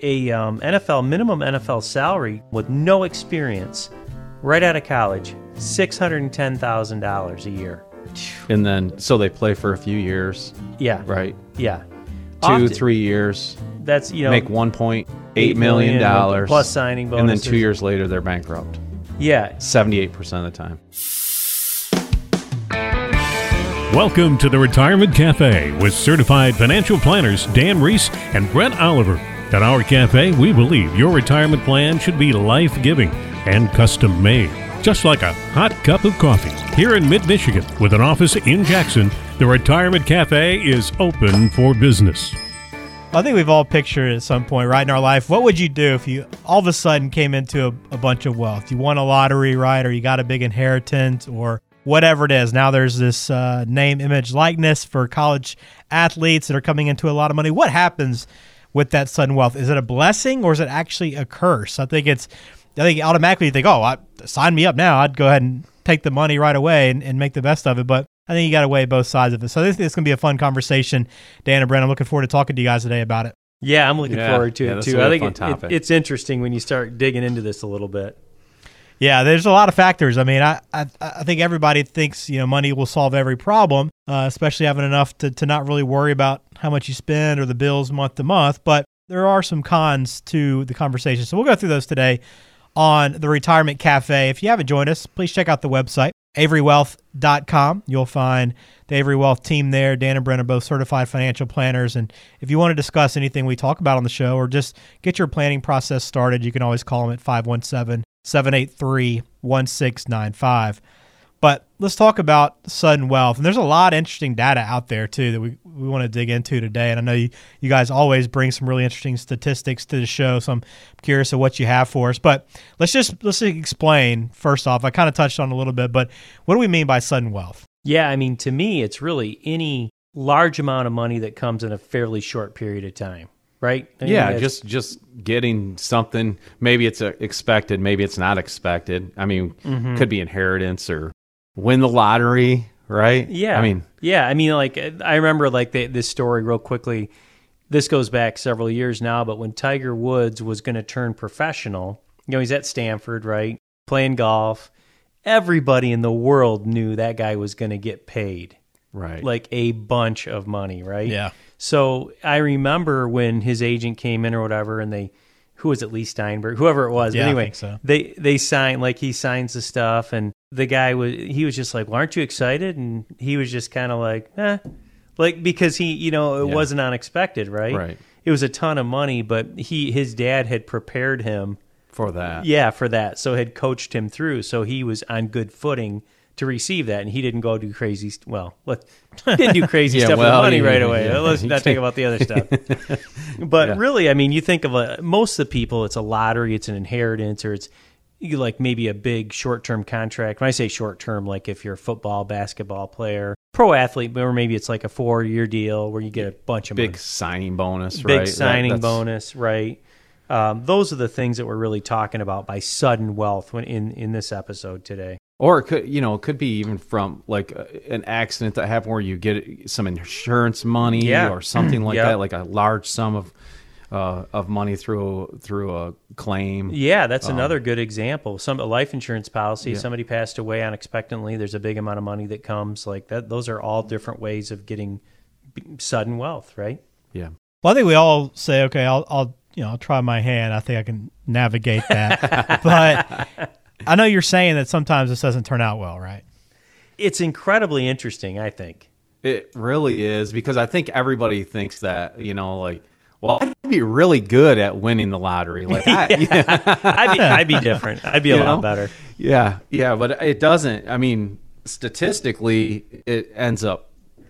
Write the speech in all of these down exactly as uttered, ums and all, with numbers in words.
a um, N F L minimum N F L salary with no experience, right out of college, six hundred ten thousand dollars a year. And then, so they play for a few years. Yeah. Right. Yeah. Two, Often, three years. That's, you know, make one point eight million dollars plus signing bonuses. And then two years later, they're bankrupt. Yeah. seventy-eight percent of the time. Welcome to the Retirement Cafe with certified financial planners Dan Reese and Brett Oliver. At our cafe, we believe your retirement plan should be life-giving and custom-made, just like a hot cup of coffee. Here in mid-Michigan, with an office in Jackson, the Retirement Cafe is open for business. I think we've all pictured at some point, right, in our life, what would you do if you all of a sudden came into a, a bunch of wealth? You won a lottery, right, or you got a big inheritance, or whatever it is. Now there's this uh, name, image, likeness for college athletes that are coming into a lot of money. What happens with that sudden wealth? Is it a blessing or is it actually a curse? I think it's, I think automatically you think, oh, I, sign me up now. I'd go ahead and take the money right away and, and make the best of it. But I think you got to weigh both sides of it. So this, this is going to be a fun conversation. Dan and Brent, I'm looking forward to talking to you guys today about it. Yeah, I'm looking yeah, forward to yeah, it too. I think it, it, it's interesting when you start digging into this a little bit. Yeah, there's a lot of factors. I mean, I, I I think everybody thinks, you know, money will solve every problem, uh, especially having enough to, to not really worry about how much you spend or the bills month to month. But there are some cons to the conversation. So we'll go through those today on the Retirement Cafe. If you haven't joined us, please check out the website, avery wealth dot com. You'll find the Avery Wealth team there. Dan and Brent are both certified financial planners. And if you want to discuss anything we talk about on the show or just get your planning process started, you can always call them at five one seven, seven eight three, one six nine five. But let's talk about sudden wealth. And there's a lot of interesting data out there, too, that we, we want to dig into today. And I know you, you guys always bring some really interesting statistics to the show, so I'm curious of what you have for us. But let's just let's explain, first off, I kind of touched on it a little bit, but what do we mean by sudden wealth? Yeah, I mean, to me, it's really any large amount of money that comes in a fairly short period of time. Right? I mean, yeah, just just getting something. Maybe it's uh, expected, maybe it's not expected. I mean, mm-hmm. could be inheritance or win the lottery, right? Yeah. I mean, yeah. I mean, like I remember, like the, this story real quickly. This goes back several years now, but when Tiger Woods was going to turn professional, you know, he's at Stanford, right, playing golf. Everybody in the world knew that guy was going to get paid, right? Like a bunch of money, right? Yeah. So I remember when his agent came in or whatever, and they, who was it, Lee Steinberg, whoever it was. Yeah, but anyway, I think so. they they signed, like he signs the stuff, and the guy was, he was just like, well, aren't you excited? And he was just kind of like, eh, like because he, you know, it Yeah. wasn't unexpected, right? Right. It was a ton of money, but he, his dad had prepared him for that. Yeah, for that. So had coached him through, so he was on good footing to receive that, and he didn't go do crazy. St- well, let didn't do crazy yeah, stuff well, with money yeah, right away. yeah. Let's not think about the other stuff. But Yeah. really, I mean, you think of a, most of the people, it's a lottery, it's an inheritance, or it's you like maybe a big short-term contract. When I say short-term, like if you're a football, basketball player, pro athlete, or maybe it's like a four-year deal where you get a bunch of Big money. signing bonus, Big right? signing That- that's- bonus, right? Um, those are the things that we're really talking about by sudden wealth when in, in this episode today. Or it could, you know, it could be even from like uh, an accident that happened where you get some insurance money Yeah. or something like Yep. that, like a large sum of uh, of money through through a claim. Yeah, that's Um, another good example. Some a life insurance policy, Yeah. somebody passed away unexpectedly, there's a big amount of money that comes like that. Those are all different ways of getting b- sudden wealth, right? Yeah. Well, I think we all say, okay, I'll, I'll you know, I'll try my hand. I think I can navigate that. But I know you're saying that sometimes this doesn't turn out well, right? It's incredibly interesting, I think. It really is, because I think everybody thinks that, you know, like, well, I'd be really good at winning the lottery. Like, I, yeah. I'd, be, I'd be different. I'd be a You lot know? better. yeah, yeah, but it doesn't. I mean, statistically, it ends up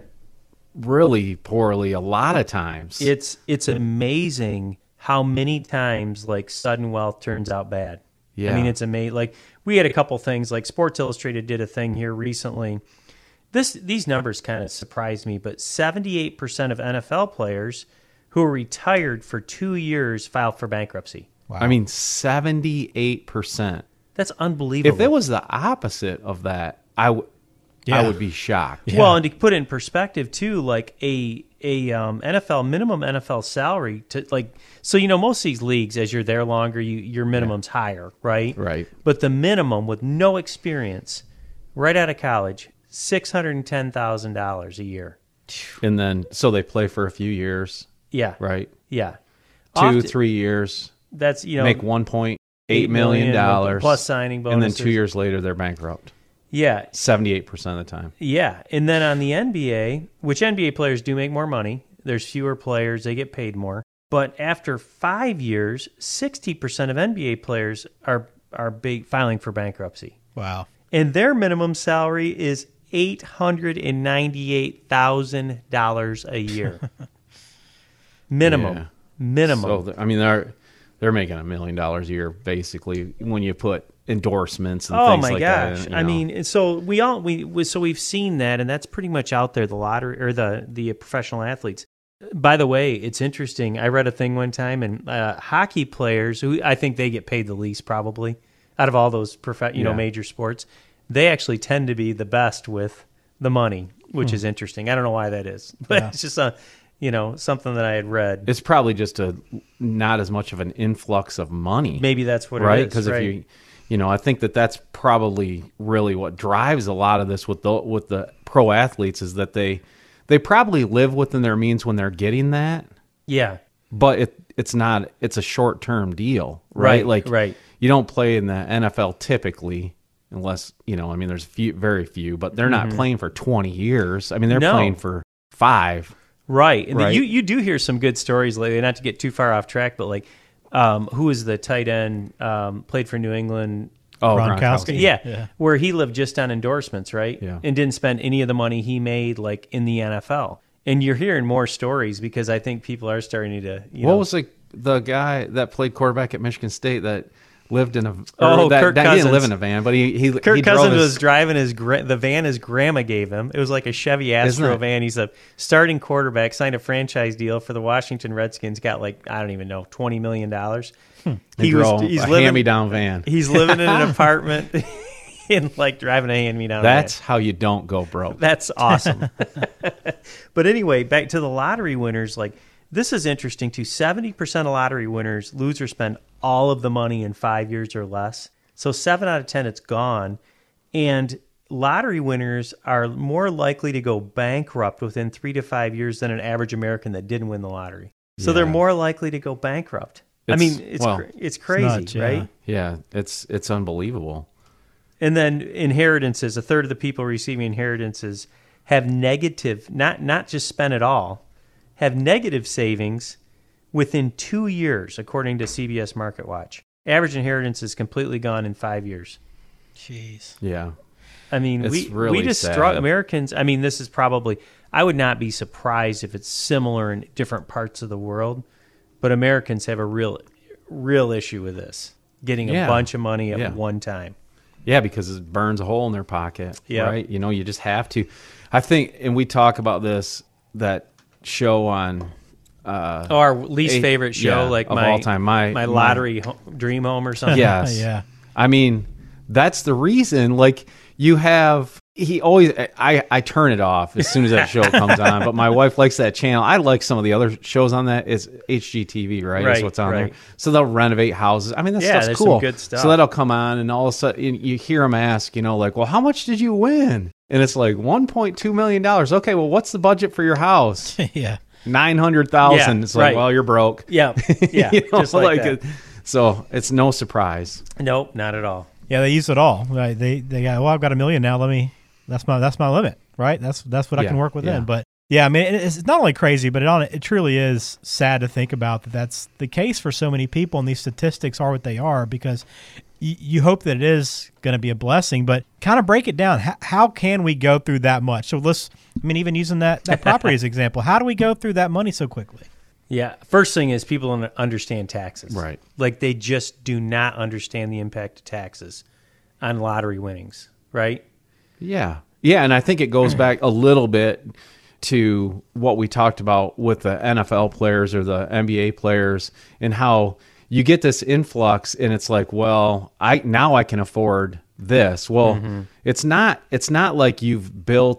really poorly a lot of times. It's it's amazing how many times like sudden wealth turns out bad. Yeah. I mean, it's amazing. Like we had a couple things. Like Sports Illustrated did a thing here recently. This these numbers kind of surprised me, but seventy-eight percent of N F L players who are retired for two years filed for bankruptcy. Wow. I mean, seventy-eight percent. That's unbelievable. If it was the opposite of that, I, w- Yeah. I would be shocked. Yeah. Well, and to put it in perspective too, like a a um, N F L minimum N F L salary to like. So you know, most of these leagues, as you're there longer, you your minimum's yeah. higher, right? Right. But the minimum with no experience, right out of college, six hundred and ten thousand dollars a year. And then so they play for a few years. Yeah. Right. Yeah. Two, Often, three years. That's you know make one point eight million dollars plus signing bonuses, and then two years later they're bankrupt. Yeah, seventy-eight percent of the time. Yeah, and then on the N B A, which N B A players do make more money. There's fewer players; they get paid more. But after five years, sixty percent of N B A players are are big, filing for bankruptcy. Wow! And their minimum salary is eight hundred and ninety-eight thousand dollars a year. Minimum, yeah. minimum. So I mean, they're they're making a million dollars a year basically when you put endorsements and oh things my like gosh. that. And, I know. mean, so we all we, we so we've seen that, and that's pretty much out there. The lottery or the the professional athletes. By the way, it's interesting. I read a thing one time, and uh, hockey players, who I think they get paid the least probably out of all those prof- you yeah. know major sports, they actually tend to be the best with the money, which hmm. is interesting. I don't know why that is, but yeah. it's just a you know something that I had read. It's probably just a not as much of an influx of money. Maybe that's what right? it is, Because right? if you you know, I think that that's probably really what drives a lot of this with the with the pro athletes is that they. They probably live within their means when they're getting that. Yeah. But it it's not it's a short-term deal, right? Right, like right. You don't play in the N F L typically unless, you know, I mean there's few very few, but they're not mm-hmm. playing for twenty years. I mean they're no. playing for five. Right. And right? The, you you do hear some good stories lately, not to get too far off track, but like um, who was the tight end um, played for New England? Oh, Gronkowski. Gronkowski. Yeah, yeah, where he lived just on endorsements, right? Yeah. And didn't spend any of the money he made like in the N F L. And you're hearing more stories because I think people are starting to. You what know, was like the guy that played quarterback at Michigan State that lived in a? Oh, that, Kirk that, Cousins. He didn't live in a van, but he he. Kirk he Cousins drove his, was driving his gra- the van his grandma gave him. It was like a Chevy Isn't Astro it? van. He's a starting quarterback, signed a franchise deal for the Washington Redskins. Got like I don't even know twenty million dollars. Hmm. He was he's a living hand-me-down van. He's living in an apartment. And like driving a hand-me-down. That's van. how you don't go broke. That's awesome. But anyway, back to the lottery winners. Like this is interesting too. seventy percent of lottery winners lose or spend all of the money in five years or less. So seven out of ten, it's gone. And lottery winners are more likely to go bankrupt within three to five years than an average American that didn't win the lottery. So Yeah. they're more likely to go bankrupt. It's, I mean, it's well, cra- it's crazy, nuts, yeah. right? Yeah, it's it's unbelievable. And then inheritances, a third of the people receiving inheritances have negative, not not just spend it all, have negative savings within two years, according to C B S Market Watch. Average inheritance is completely gone in five years. Jeez. Yeah. I mean, It's we really we just sad. struggle. Americans, I mean, this is probably, I would not be surprised if it's similar in different parts of the world, but Americans have a real, real issue with this, getting a Yeah. bunch of money at Yeah. one time. Yeah, because it burns a hole in their pocket, Yeah. right? You know, you just have to. I think, and we talk about this, that show on... Uh, Oh, our least a- favorite show, yeah, like of my, all time. My, my my- lottery ho- dream home or something. Yes. Yeah. I mean, that's the reason. Like, you have... He always... I, I turn it off as soon as that show comes on, but my wife likes that channel. I like some of the other shows on that. It's H G T V, right? That's Right, what's on right. there. So they'll renovate houses. I mean, that Yeah, stuff's there's some cool. good stuff. So that'll come on, and all of a sudden, you, you hear them ask, you know, like, well, how much did you win? And it's like one point two million dollars. Okay, well, what's the budget for your house? yeah. nine hundred thousand dollars. Yeah, It's like, right. well, you're broke. Yeah, yeah, You know, just like, that. it- so it's no surprise. Nope, not at all. Yeah, they use it all. Right? They they got, well, I've got a million now. Let me that's my that's my limit, right? That's that's what I Yeah, can work within. yeah. But yeah, I mean, it- it's not only crazy, but it on it truly is sad to think about that that's the case for so many people, and these statistics are what they are because y- you hope that it is going to be a blessing. But kind of break it down. How, how can we go through that much? So let's, I mean, even using that that property as an example, how do we go through that money so quickly? Yeah, first thing is people don't understand taxes. Right. Like they just do not understand the impact of taxes on lottery winnings, right? Yeah. Yeah, and I think it goes back a little bit to what we talked about with the N F L players or the N B A players and how you get this influx and it's like, well, I now I can afford this. Well, Mm-hmm. it's not it's not like you've built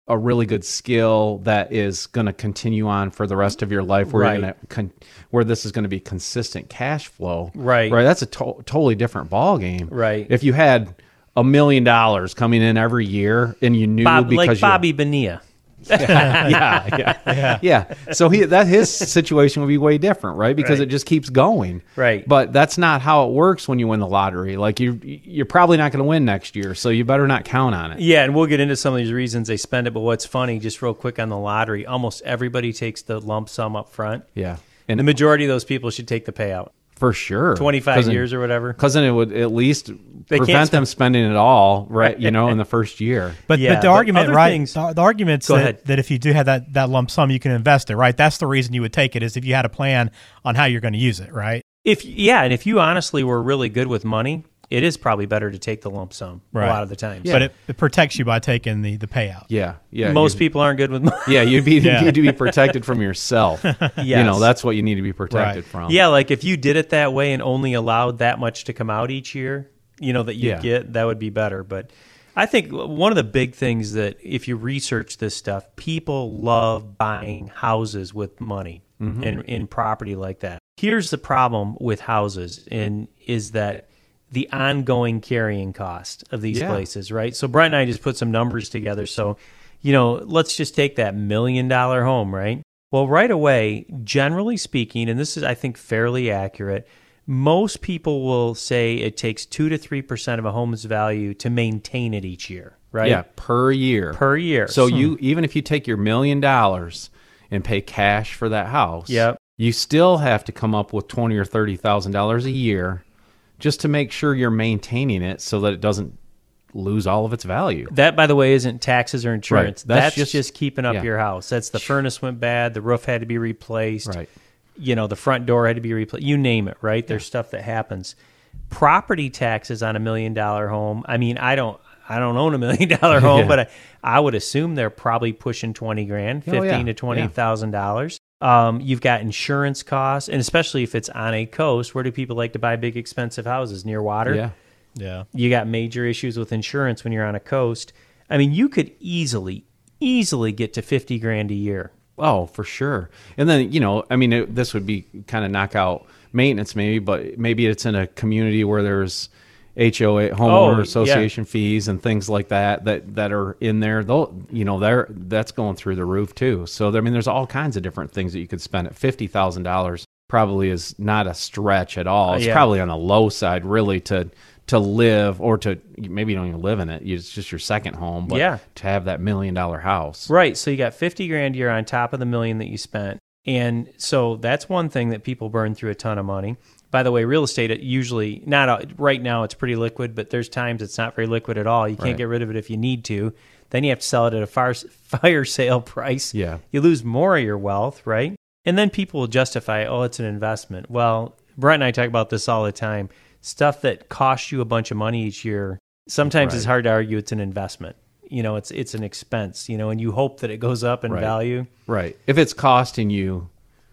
a really good skill that is going to continue on for the rest of your life, where Right. you're gonna con- where this is going to be consistent cash flow. Right. Right. That's a to- totally different ball game. Right. If you had a million dollars coming in every year and you knew Bob, because like you- Bobby Bonilla. yeah, yeah, yeah, yeah. So he that his situation would be way different, right? Because Right. it just keeps going, Right. But that's not how it works when you win the lottery. Like you, you're probably not going to win next year, so you better not count on it. Yeah, and we'll get into some of these reasons they spend it. But what's funny, just real quick on the lottery, almost everybody takes the lump sum up front. Yeah, And the majority of those people should take the payout. for sure, twenty-five years or whatever. Because then it would at least They can't prevent them spend- spending it all, right? You know, in the first year. But Yeah, but the but argument, other right? things- the, the argument's Go that, ahead. that if you do have that, that lump sum, you can invest it, right? That's the reason you would take it, is if you had a plan on how you're going to use it, right? If yeah, and if you honestly were really good with money, it is probably better to take the lump sum Right. a lot of the times. But it, it protects you by taking the, the payout. Yeah, yeah. Most you- people aren't good with money. Yeah, you'd be Yeah. you need to be protected from yourself. You Yes. know, that's what you need to be protected Right. from. Yeah, like if you did it that way and only allowed that much to come out each year, you know, that you Yeah. get, that would be better. But I think one of the big things that if you research this stuff, people love buying houses with money Mm-hmm. and in property like that. Here's the problem with houses, and is that the ongoing carrying cost of these Yeah. places, right? So Brent and I just put some numbers together. So, you know, let's just take that million dollar home, right? Well, right away, generally speaking, and this is, I think, fairly accurate, most people will say it takes two to three percent of a home's value to maintain it each year, right? Yeah, per year. Per year. So you even if you take your million dollars and pay cash for that house, Yep. you still have to come up with twenty or thirty thousand dollars a year just to make sure you're maintaining it so that it doesn't lose all of its value. That, by the way, isn't taxes or insurance. Right. That's That's, just- just, keeping up yeah. your house. That's the furnace went bad, the roof had to be replaced. Right. You know, the front door had to be replaced. You name it, right? There's stuff that happens. Property taxes on a million dollar home. I mean, I don't I don't own a million dollar home, Yeah. but I, I would assume they're probably pushing twenty grand, Oh, fifteen yeah. to twenty thousand dollars. Um, you've got insurance costs, and especially if it's on a coast, where do people like to buy big expensive houses? Near water? Yeah. Yeah. You got major issues with insurance when you're on a coast. I mean, you could easily, easily get to fifty grand a year. Oh, for sure. And then, you know, I mean, it, this would be kind of knockout maintenance maybe, but maybe it's in a community where there's H O A, homeowner Oh, yeah. association fees and things like that that that are in there. Though, you know, they're that's going through the roof too. So I mean, there's all kinds of different things that you could spend at fifty thousand dollars. Probably is not a stretch at all. It's Yeah. probably on the low side, really, to to live or to maybe you don't even live in it. It's just your second home, but Yeah. to have that million dollar house, Right. So you got fifty grand a year on top of the million that you spent. And so that's one thing that people burn through a ton of money. By the way, real estate, it usually, not uh, right now, it's pretty liquid, but there's times it's not very liquid at all. You can't Right. get rid of it if you need to. Then you have to sell it at a fire, fire sale price. Yeah. You lose more of your wealth, right? And then people will justify, oh, it's an investment. Well, Brent and I talk about this all the time. Stuff that costs you a bunch of money each year, sometimes Right. it's hard to argue it's an investment. You know, it's it's an expense, you know, and you hope that it goes up in Right. value. Right. If it's costing you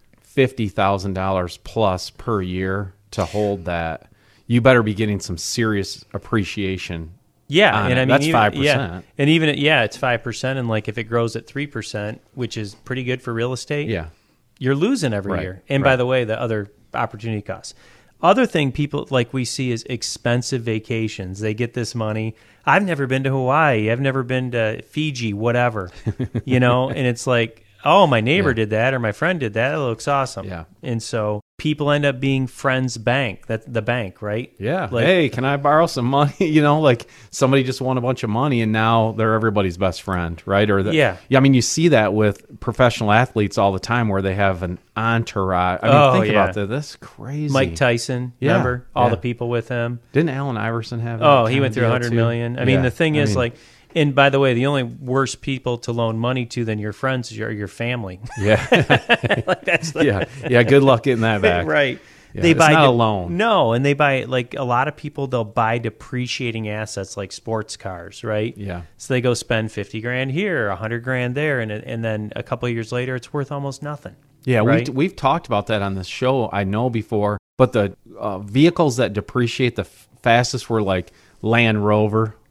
fifty thousand dollars plus per year to hold that, you better be getting some serious appreciation. Yeah, on and it. I mean That's even- five Yeah, percent. and even at- yeah, it's five percent, and like if it grows at three percent, which is pretty good for real estate, Yeah. you're losing every Right, year. And by right. the way, the other opportunity costs. Other thing people like we see is expensive vacations. They get this money. I've never been to Hawaii. I've never been to Fiji, whatever. You know, and it's like, oh, my neighbor Yeah. did that or my friend did that. It looks awesome. Yeah. And so people end up being friends bank. That's the bank, right? Yeah. Like- hey, can I borrow some money? You know, like somebody just won a bunch of money and now they're everybody's best friend, right? Or the, Yeah. Yeah. I mean, you see that with professional athletes all the time where they have an entourage. I mean, Oh, think yeah. about that. That's crazy. Mike Tyson, Yeah, remember? All yeah. the people with him. Didn't Allen Iverson have that Oh, kind he of went through deal a hundred too? million. I mean, Yeah. the thing I is, mean, like, and by the way, the only worse people to loan money to than your friends are your family. Yeah. Like that's the, yeah. Yeah. Good luck getting that back. right. Yeah, they it's buy not de- a loan. No, and they buy like a lot of people. They'll buy depreciating assets like sports cars, right? Yeah. So they go spend fifty grand here, a hundred grand there, and and then a couple of years later, it's worth almost nothing. Yeah, right? we've, we've talked about that on this show, I know before, but the uh, vehicles that depreciate the f- fastest were like Land Rover,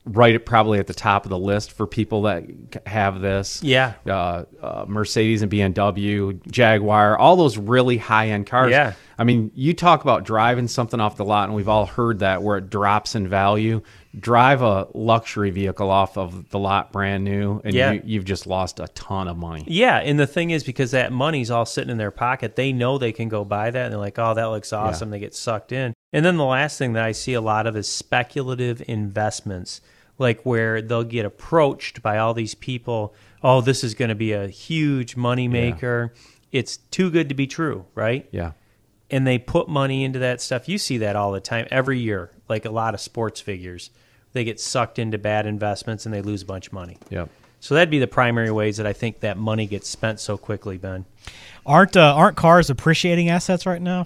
right at probably at the top of the list for people that have this. Yeah. Uh, uh, Mercedes and B M W, Jaguar, all those really high-end cars. Yeah. I mean, you talk about driving something off the lot, and we've all heard that, where it drops in value. Drive a luxury vehicle off of the lot brand new, and Yeah. you, you've just lost a ton of money. Yeah, and the thing is, because that money's all sitting in their pocket, they know they can go buy that, and they're like, oh, that looks awesome. They get sucked in. And then the last thing that I see a lot of is speculative investments, like where they'll get approached by all these people, oh, this is going to be a huge money maker. It's too good to be true, right? Yeah. And they put money into that stuff. You see that all the time, every year, like a lot of sports figures. They get sucked into bad investments and they lose a bunch of money. Yep. So that'd be the primary ways that I think that money gets spent so quickly, Ben. Aren't uh, aren't cars appreciating assets right now?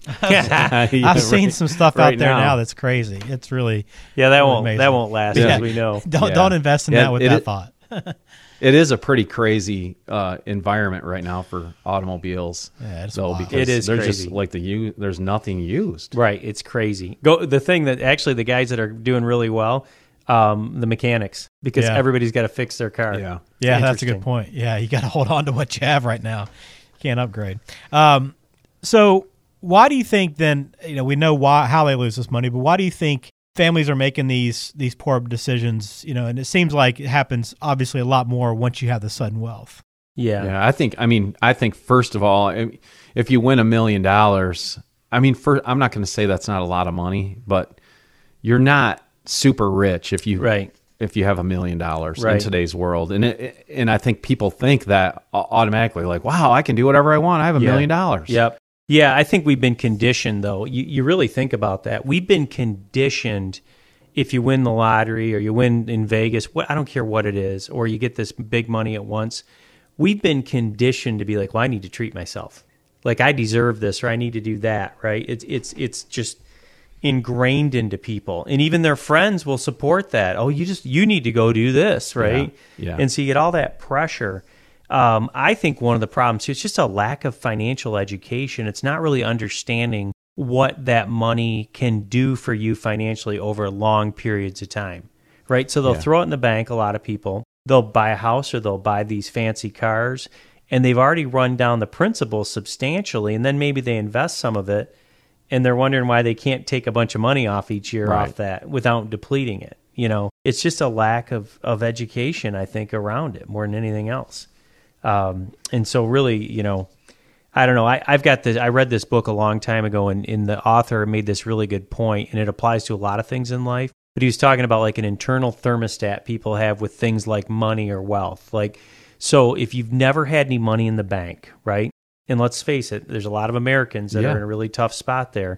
yeah, I've seen right- some stuff right out there now. now. that's crazy. It's really that really won't amazing. that won't last, Yeah. as we know. don't Yeah. don't invest in Yeah, that with it that is- thought. It is a pretty crazy uh, environment right now for automobiles. Yeah, it's though, wild. because It is there's crazy. just like the u- there's nothing used. Right, it's crazy. Go the thing that actually the guys that are doing really well, um, the mechanics, because Yeah. everybody's got to fix their car. Yeah. Yeah, that's a Interesting. good point. Yeah, you got to hold on to what you have right now. You can't upgrade. Um, so why do you think then? You know, we know why how they lose this money, but why do you think families are making these these poor decisions? You know, and it seems like it happens obviously a lot more once you have the sudden wealth. Yeah. Yeah, I think. I mean, I think first of all, I- if you win a million dollars, I mean, for I'm not going to say that's not a lot of money, but you're not super rich if you Right. if you have a million dollars in Right. today's world, and it, and I think people think that au- automatically, like, wow, I can do whatever I want. I have a Yeah. million dollars. Yep. Yeah, I think we've been conditioned, though. You, you really think about that. We've been conditioned. If you win the lottery or you win in Vegas, what I don't care what it is, or you get this big money at once, we've been conditioned to be like, well, I need to treat myself. Like I deserve this, or I need to do that, right? It's it's it's just ingrained into people, and even their friends will support that. Oh, you just you need to go do this, right? Yeah, yeah. And so you get all that pressure. Um, I think one of the problems is just a lack of financial education. It's not really understanding what that money can do for you financially over long periods of time, right? So they'll Yeah. throw it in the bank, a lot of people. They'll buy a house or they'll buy these fancy cars, and they've already run down the principal substantially, and then maybe they invest some of it, and they're wondering why they can't take a bunch of money off each year Right. off that without depleting it. You know, it's just a lack of, of education, I think, around it more than anything else. Um, and so really, you know, I don't know. I, I've got this, I read this book a long time ago, and, and the author made this really good point, and it applies to a lot of things in life. But he was talking about like an internal thermostat people have with things like money or wealth. Like, so if you've never had any money in the bank, right? And let's face it, there's a lot of Americans that Yeah. are in a really tough spot there.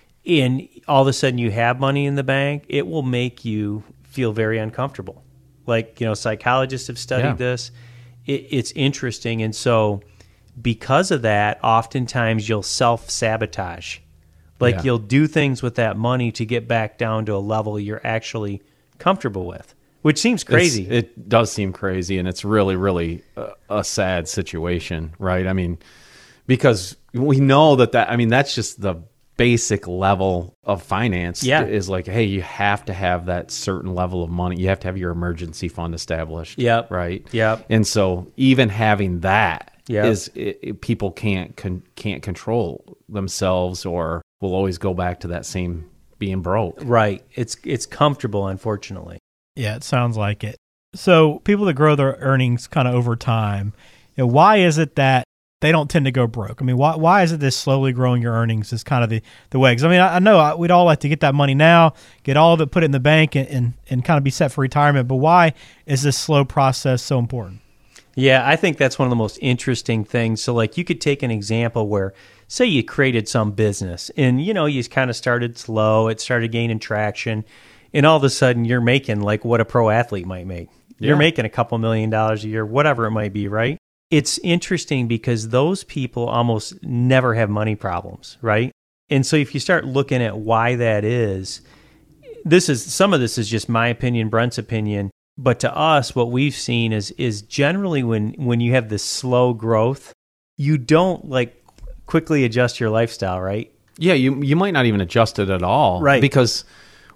And all of a sudden you have money in the bank, it will make you feel very uncomfortable. Like, you know, psychologists have studied Yeah. this. It, it's interesting. And so because of that, oftentimes you'll self-sabotage. Like Yeah. you'll do things with that money to get back down to a level you're actually comfortable with, which seems crazy. It's- it does seem crazy, and it's really, really a, a sad situation, right? I mean, because we know that that, I mean, that's just the basic level of finance. Yeah. Is like, hey, you have to have that certain level of money. You have to have your emergency fund established. Yep. Right. Yep. And so even having that Yep. is it, it- people can't con, can't control themselves, or will always go back to that same being broke. Right. It's it's comfortable, unfortunately. Yeah, it sounds like it. So people that grow their earnings kind of over time, you know, why is it that they don't tend to go broke? I mean, why why is it this slowly growing your earnings is kind of the, the way? Because, I mean, I, I know I, we'd all like to get that money now, get all of it, put it in the bank, and, and, and kind of be set for retirement. But why is this slow process so important? Yeah, I think that's one of the most interesting things. So, like, you could take an example where, say, you created some business, and, you know, you kind of started slow, it started gaining traction, and all of a sudden you're making, like, what a pro athlete might make. You're Yeah. making a couple million dollars a year, whatever it might be, right? It's interesting because those people almost never have money problems, right? And so if you start looking at why that is, this is some of this is just my opinion, Brent's opinion. But to us, what we've seen is is generally when, when you have this slow growth, you don't like quickly adjust your lifestyle, right? Yeah, you you might not even adjust it at all, Right. Because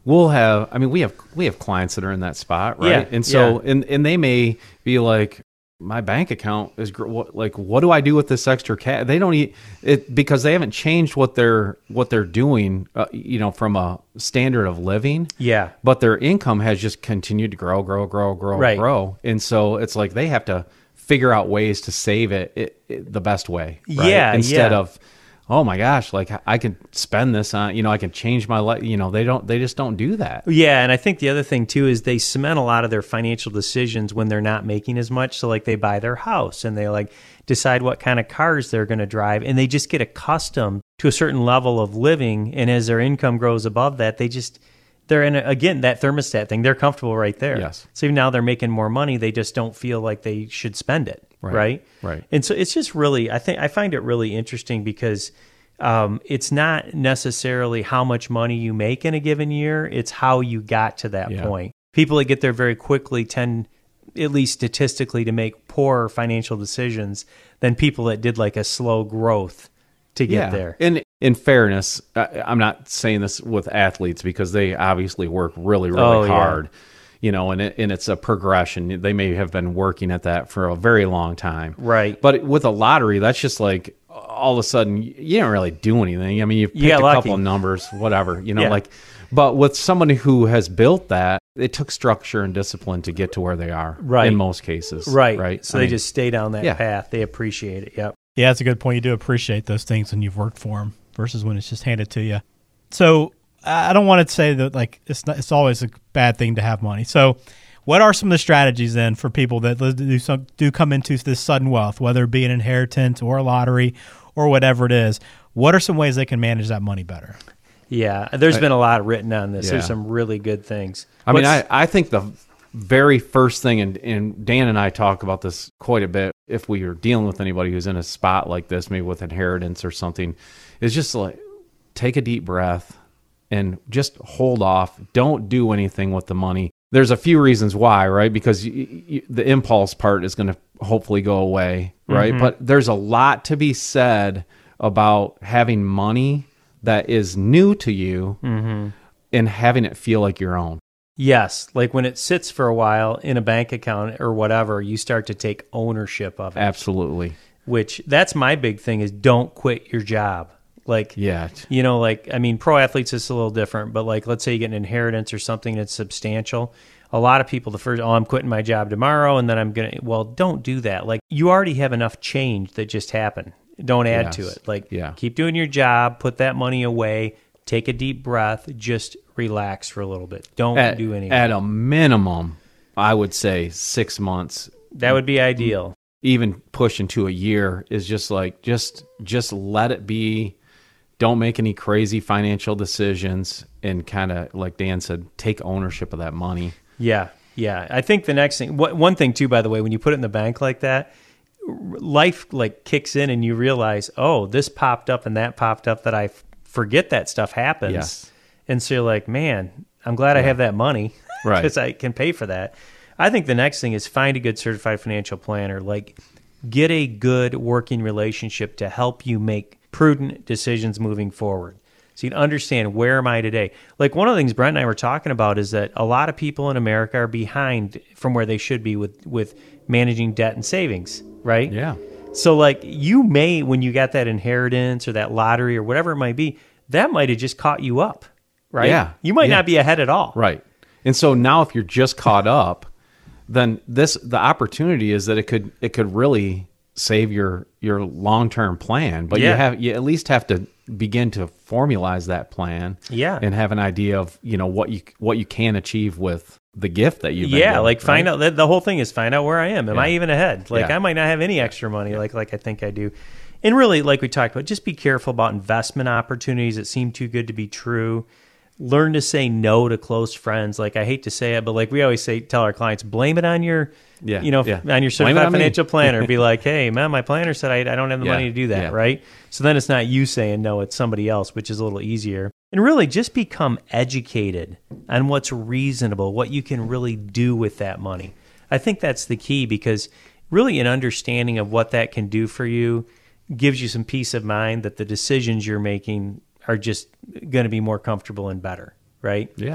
we'll have, I mean, we have we have clients that are in that spot, right? Yeah, and so, yeah. and, and they may be like, my bank account is gr- what, like, what do I do with this extra cash? They don't eat it because they haven't changed what they're what they're doing, uh, you know, from a standard of living. Yeah. But their income has just continued to grow, grow, grow, grow, Right. grow, and so it's like they have to figure out ways to save it, it, it the best way. Right? Yeah, Instead yeah. of, oh my gosh, like I can spend this on, you know, I can change my life. You know, they don't, they just don't do that. Yeah, and I think the other thing too is they cement a lot of their financial decisions when they're not making as much. So like they buy their house and they like decide what kind of cars they're going to drive, and they just get accustomed to a certain level of living. And as their income grows above that, they just they're in a, again that thermostat thing. They're comfortable right there. Yes. So even now they're making more money, they just don't feel like they should spend it. Right, Right. right. And so it's just really, I think I find it really interesting because um, it's not necessarily how much money you make in a given year. It's how you got to that Yeah. point. People that get there very quickly tend, at least statistically, to make poorer financial decisions than people that did like a slow growth to get there. And in fairness, I, I'm not saying this with athletes because they obviously work really, really Oh, yeah. hard. You know, and it, and it's a progression. They may have been working at that for a very long time. Right. But with a lottery, that's just like all of a sudden you didn't really do anything. I mean, you picked got a lucky. couple of numbers, whatever, you know, Yeah. like, but with somebody who has built that, it took structure and discipline to get to where they are. Right. In most cases. Right. Right. So I they mean, just stay down that yeah. path. They appreciate it. Yep. Yeah, that's a good point. You do appreciate those things when you've worked for them versus when it's just handed to you. So I don't want to say that like it's not, it's always a bad thing to have money. So what are some of the strategies then for people that do some do come into this sudden wealth, whether it be an inheritance or a lottery or whatever it is? What are some ways they can manage that money better? Yeah. There's been a lot written on this. Yeah. There's some really good things. I mean, What's- I, I think the very first thing, and, and Dan and I talk about this quite a bit, if we are dealing with anybody who's in a spot like this, maybe with inheritance or something, is just like take a deep breath and just hold off. Don't do anything with the money. There's a few reasons why, right? Because you, you, the impulse part is going to hopefully go away, right? Mm-hmm. But there's a lot to be said about having money that is new to you Mm-hmm. and having it feel like your own. Yes, like when it sits for a while in a bank account or whatever, you start to take ownership of it. Absolutely. Which that's my big thing is don't quit your job. Like, Yeah. you know, like, I mean, pro athletes is a little different, but like, let's say you get an inheritance or something that's substantial. A lot of people, the first, oh, I'm quitting my job tomorrow and then I'm going to, well, don't do that. Like, you already have enough change that just happened. Don't add to Yes. it. Like, Yeah. keep doing your job, put that money away, take a deep breath, just relax for a little bit. Don't At, do anything. at a minimum, I would say six months, That would be ideal. even push into a year is just like, just, just let it be. Don't make any crazy financial decisions and kind of, like Dan said, take ownership of that money. Yeah, yeah. I think the next thing, wh- one thing too, by the way, when you put it in the bank like that, r- life like kicks in and you realize, oh, this popped up and that popped up that I f- forget that stuff happens. Yes. And so you're like, man, I'm glad I have that money Right. because I can pay for that. I think the next thing is find a good certified financial planner. Like, get a good working relationship to help you make prudent decisions moving forward. So you can understand, where am I today? Like, one of the things Brent and I were talking about is that a lot of people in America are behind from where they should be with, with managing debt and savings, right? Yeah. So like, you may, when you got that inheritance or that lottery or whatever it might be, that might have just caught you up, right? Yeah. You might Yeah. not be ahead at all. Right. And so now if you're just caught up, then this, the opportunity is that it could, it could really save your, your long-term plan, but you Yeah. have, you at least have to begin to formalize that plan. Yeah. And have an idea of, you know, what you, what you can achieve with the gift that you've been Yeah, given, like find right? out that the whole thing is find out where I am. Am Yeah. I even ahead? Like, Yeah. I might not have any extra money like like I think I do. And really, like we talked about, just be careful about investment opportunities that seem too good to be true. Learn to say no to close friends. Like, I hate to say it, but like we always say, tell our clients, blame it on your, Yeah, you know, yeah. on your Blame it certified on me. financial planner. Be like, hey, man, my planner said I, I don't have the Yeah, money to do that, yeah. right? So then it's not you saying no, it's somebody else, which is a little easier. And really, just become educated on what's reasonable, what you can really do with that money. I think that's the key, because really an understanding of what that can do for you gives you some peace of mind that the decisions you're making are just going to be more comfortable and better, right? Yeah.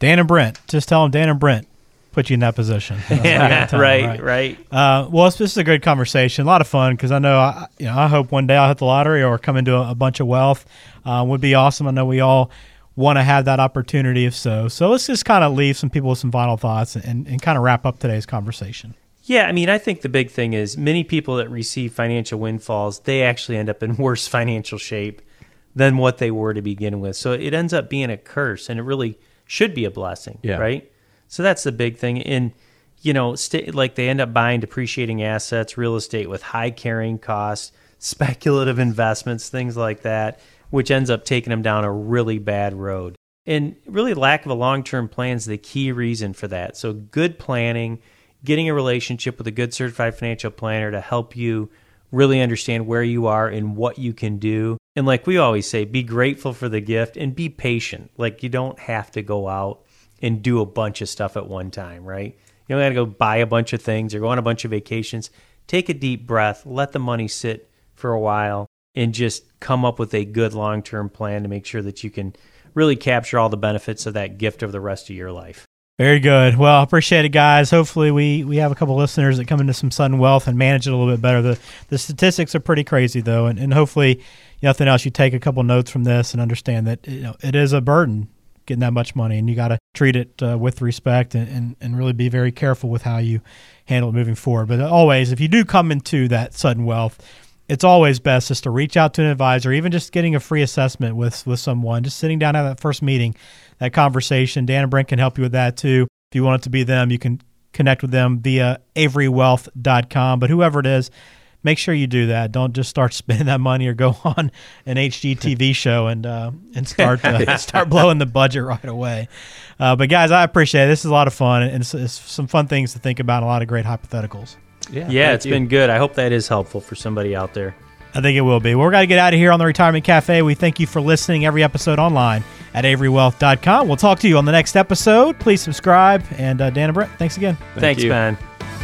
Dan and Brent. Just tell them Dan and Brent put you in that position. Yeah, them, right, right. right. Uh, well, it's, this is a good conversation. A lot of fun because I know, I, you know, I hope one day I'll hit the lottery or come into a, a bunch of wealth. Uh, would be awesome. I know we all want to have that opportunity if so. So let's just kind of leave some people with some final thoughts and, and kind of wrap up today's conversation. Yeah, I mean, I think the big thing is many people that receive financial windfalls, they actually end up in worse financial shape than what they were to begin with. So it ends up being a curse, and it really should be a blessing, yeah. right? So that's the big thing. And, you know, st- like they end up buying depreciating assets, real estate with high carrying costs, speculative investments, things like that, which ends up taking them down a really bad road. And really lack of a long-term plan is the key reason for that. So good planning, getting a relationship with a good certified financial planner to help you really understand where you are and what you can do. And like we always say, be grateful for the gift and be patient. Like you don't have to go out and do a bunch of stuff at one time, right? You don't got to go buy a bunch of things or go on a bunch of vacations. Take a deep breath, let the money sit for a while, and just come up with a good long-term plan to make sure that you can really capture all the benefits of that gift over the rest of your life. Very good. Well, I appreciate it, guys. Hopefully we, we have a couple listeners that come into some sudden wealth and manage it a little bit better. The the statistics are pretty crazy, though, and, and hopefully, nothing else, you take a couple notes from this and understand that you know it is a burden getting that much money, and you got to treat it uh, with respect and, and, and really be very careful with how you handle it moving forward. But always, if you do come into that sudden wealth, it's always best just to reach out to an advisor, even just getting a free assessment with, with someone, just sitting down at that first meeting, that conversation. Dan and Brent can help you with that too. If you want it to be them, you can connect with them via avery wealth dot com. But whoever it is, make sure you do that. Don't just start spending that money or go on an H G T V show and uh, and start uh, start blowing the budget right away. Uh, but guys, I appreciate it. This is a lot of fun, and it's, it's some fun things to think about, and a lot of great hypotheticals. Yeah, Yeah, thank it's you. been good. I hope that is helpful for somebody out there. I think it will be. Well, we're going to get out of here on the Retirement Cafe. We thank you for listening every episode online at avery wealth dot com. We'll talk to you on the next episode. Please subscribe. And uh, Dan and Brent, thanks again. Thank Thanks, you. Ben.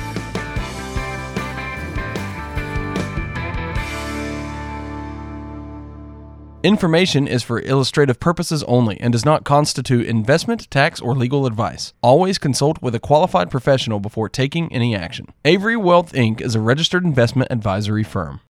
Information is for illustrative purposes only and does not constitute investment, tax, or legal advice. Always consult with a qualified professional before taking any action. Avery Wealth Incorporated is a registered investment advisory firm.